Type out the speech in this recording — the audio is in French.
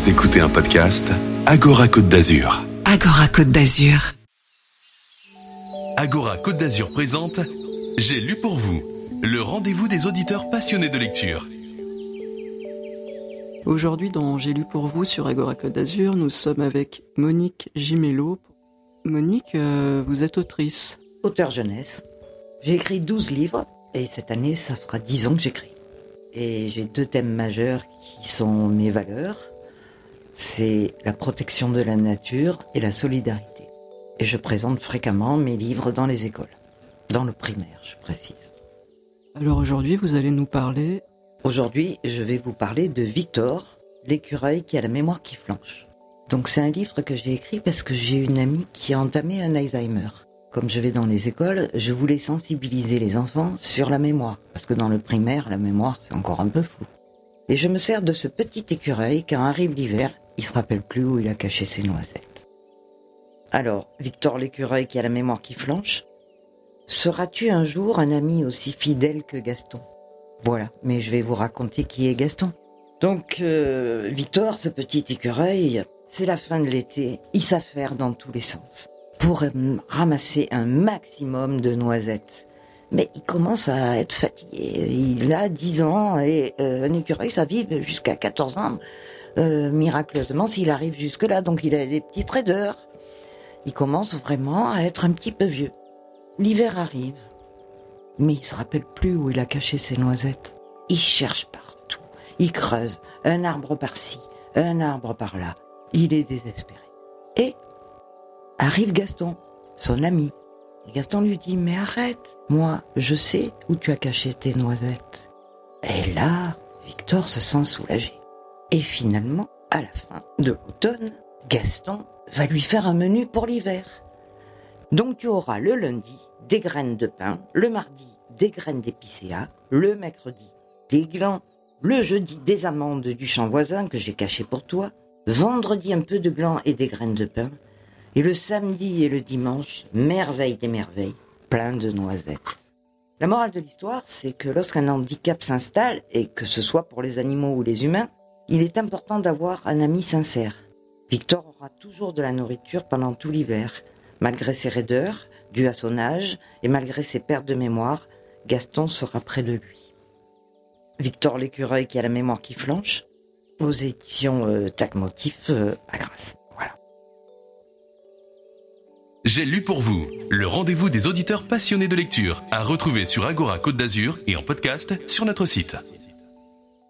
Vous écoutez un podcast Agora Côte d'Azur. Agora Côte d'Azur. Agora Côte d'Azur présente J'ai lu pour vous, le rendez-vous des auditeurs passionnés de lecture. Aujourd'hui, dans J'ai lu pour vous sur Agora Côte d'Azur, nous sommes avec Monique Gimelot. Monique, vous êtes autrice. Auteur jeunesse. J'ai écrit 12 livres et cette année, ça fera 10 ans que j'écris. Et j'ai 2 thèmes majeurs qui sont mes valeurs. C'est la protection de la nature et la solidarité. Et je présente fréquemment mes livres dans les écoles. Dans le primaire, je précise. Alors aujourd'hui, vous allez nous parler... Aujourd'hui, je vais vous parler de Victor, l'écureuil qui a la mémoire qui flanche. Donc c'est un livre que j'ai écrit parce que j'ai une amie qui a entamé un Alzheimer. Comme je vais dans les écoles, je voulais sensibiliser les enfants sur la mémoire. Parce que dans le primaire, la mémoire, c'est encore un peu flou. Et je me sers de ce petit écureuil quand arrive l'hiver, il se rappelle plus où il a caché ses noisettes. Alors, Victor l'écureuil qui a la mémoire qui flanche, seras-tu un jour un ami aussi fidèle que Gaston ? Voilà, mais je vais vous raconter qui est Gaston. Donc, Victor, ce petit écureuil, c'est la fin de l'été, il s'affaire dans tous les sens pour ramasser un maximum de noisettes. Mais il commence à être fatigué, il a 10 ans et un écureuil, ça vit jusqu'à 14 ans, miraculeusement s'il arrive jusque-là, donc il a des petites raideurs. Il commence vraiment à être un petit peu vieux. L'hiver arrive, mais il se rappelle plus où il a caché ses noisettes. Il cherche partout, il creuse, un arbre par-ci, un arbre par-là. Il est désespéré. Et arrive Gaston, son ami. Et Gaston lui dit « Mais arrête, moi, je sais où tu as caché tes noisettes. » Et là, Victor se sent soulagé. Et finalement, à la fin de l'automne, Gaston va lui faire un menu pour l'hiver. Donc tu auras le lundi des graines de pain, le mardi des graines d'épicéa, le mercredi des glands, le jeudi des amandes du champ voisin que j'ai caché pour toi, vendredi un peu de glands et des graines de pain, et le samedi et le dimanche, merveille des merveilles, plein de noisettes. La morale de l'histoire, c'est que lorsqu'un handicap s'installe, et que ce soit pour les animaux ou les humains, il est important d'avoir un ami sincère. Victor aura toujours de la nourriture pendant tout l'hiver. Malgré ses raideurs, dues à son âge, et malgré ses pertes de mémoire, Gaston sera près de lui. Victor l'écureuil qui a la mémoire qui flanche, aux éditions Tac Motif à Grasse. Voilà. J'ai lu pour vous, le rendez-vous des auditeurs passionnés de lecture, à retrouver sur Agora Côte d'Azur et en podcast sur notre site.